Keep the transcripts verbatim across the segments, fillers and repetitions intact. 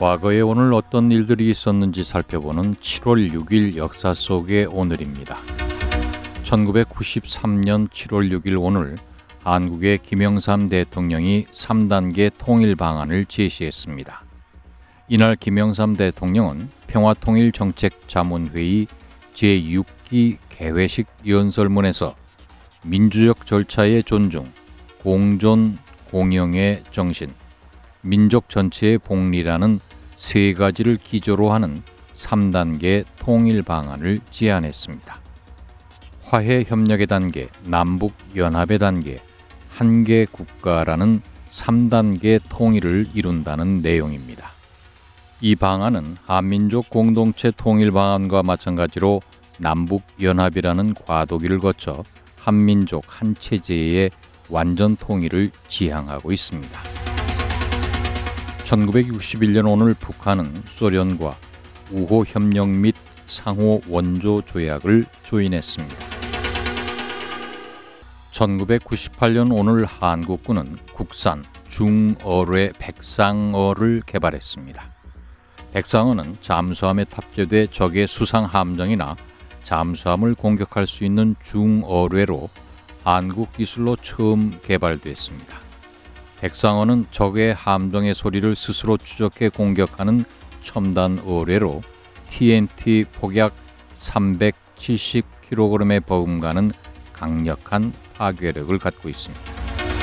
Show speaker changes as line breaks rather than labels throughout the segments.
과거에 오늘 어떤 일들이 있었는지 살펴보는 칠월 육일 역사 속의 오늘입니다. 천구백구십삼년 칠월 육일 오늘 한국의 김영삼 대통령이 삼 단계 통일 방안을 제시했습니다. 이날 김영삼 대통령은 평화통일정책자문회의 제육기 개회식 연설문에서 민주적 절차의 존중, 공존, 공영의 정신, 민족 전체의 복리라는 세 가지를 기조로 하는 삼 단계 통일 방안을 제안했습니다. 화해 협력의 단계, 남북 연합의 단계, 한계 국가라는 삼 단계 통일을 이룬다는 내용입니다. 이 방안은 한민족 공동체 통일 방안과 마찬가지로 남북 연합이라는 과도기를 거쳐 한민족 한 체제의 완전 통일을 지향하고 있습니다. 천구백육십일년 오늘 북한은 소련과 우호 협력 및 상호 원조 조약을 조인했습니다. 천구백구십팔년 오늘 한국군은 국산 중어뢰 백상어를 개발했습니다. 백상어는 잠수함에 탑재돼 적의 수상 함정이나 잠수함을 공격할 수 있는 중어뢰로 한국 기술로 처음 개발됐습니다. 백상어는 적의 함정의 소리를 스스로 추적해 공격하는 첨단 어뢰로 티엔티 폭약 삼백칠십 킬로그램에 버금가는 강력한 파괴력을 갖고 있습니다.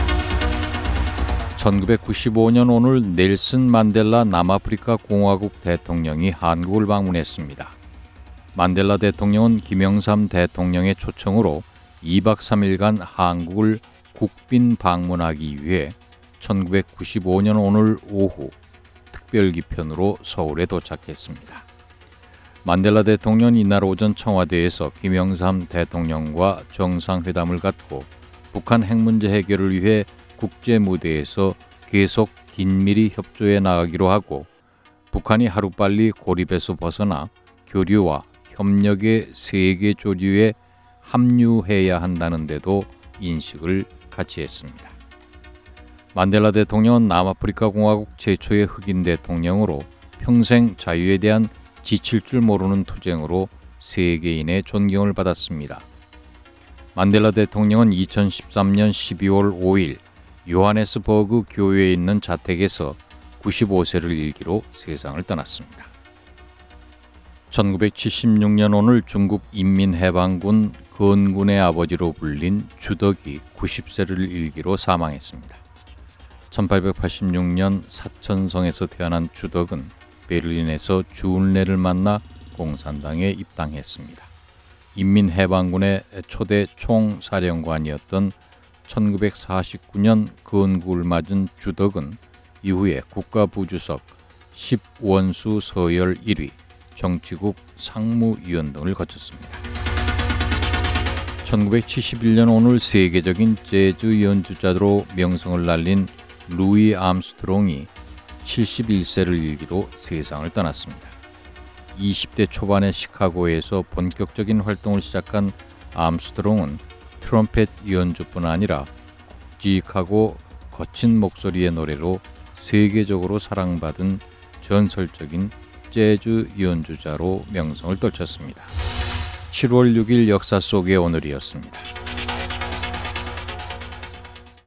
천구백구십오년 오늘 넬슨 만델라 남아프리카 공화국 대통령이 한국을 방문했습니다. 만델라 대통령은 김영삼 대통령의 초청으로 이박 삼일간 한국을 국빈 방문하기 위해 천구백구십오년 오늘 오후 특별기편으로 서울에 도착했습니다. 만델라 대통령은 이날 오전 청와대에서 김영삼 대통령과 정상회담을 갖고 북한 핵 문제 해결을 위해 국제 무대에서 계속 긴밀히 협조해 나가기로 하고 북한이 하루빨리 고립에서 벗어나 교류와 협력의 세계 조류에 합류해야 한다는 데도 인식을 같이 했습니다. 만델라 대통령은 남아프리카 공화국 최초의 흑인 대통령으로 평생 자유에 대한 지칠 줄 모르는 투쟁으로 세계인의 존경을 받았습니다. 만델라 대통령은 이천십삼년 십이월 오일 요하네스버그 교회에 있는 자택에서 구십오세를 일기로 세상을 떠났습니다. 천구백칠십육년 오늘 중국 인민해방군 건군의 아버지로 불린 주덕이 구십세를 일기로 사망했습니다. 천팔백팔십육년 사천성에서 태어난 주덕은 베를린에서 주운레를 만나 공산당에 입당했습니다. 인민해방군의 초대 총사령관이었던 천구백사십구년 건국을 맞은 주덕은 이후에 국가부주석, 십원수 서열 일위, 정치국 상무위원 등을 거쳤습니다. 천구백칠십일년 오늘 세계적인 재즈 연주자로 명성을 날린 루이 암스트롱이 칠십일세를 일기로 세상을 떠났습니다. 이십대 초반의 시카고에서 본격적인 활동을 시작한 암스트롱은 트럼펫 연주뿐 아니라 굵직하고 거친 목소리의 노래로 세계적으로 사랑받은 전설적인 재즈 연주자로 명성을 떨쳤습니다. 칠월 육일 역사 속의 오늘이었습니다.